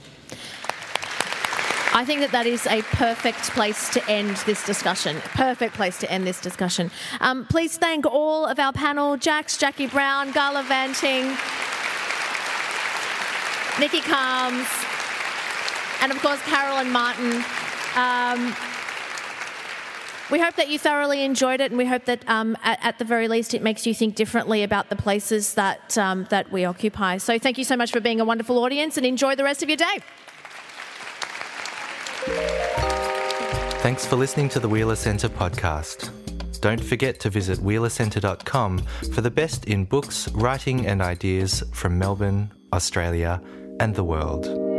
I think that that is a perfect place to end this discussion. Perfect place to end this discussion. Um, please thank all of our panel, Jax, Jackie Brown, Gala Vanting, Nikki Calms, and of course Carolyn Martin. Um, We hope that you thoroughly enjoyed it, and we hope that um, at, at the very least it makes you think differently about the places that, um, that we occupy. So thank you so much for being a wonderful audience, and enjoy the rest of your day. Thanks for listening to the Wheeler Centre podcast. Don't forget to visit wheeler centre dot com for the best in books, writing and ideas from Melbourne, Australia and the world.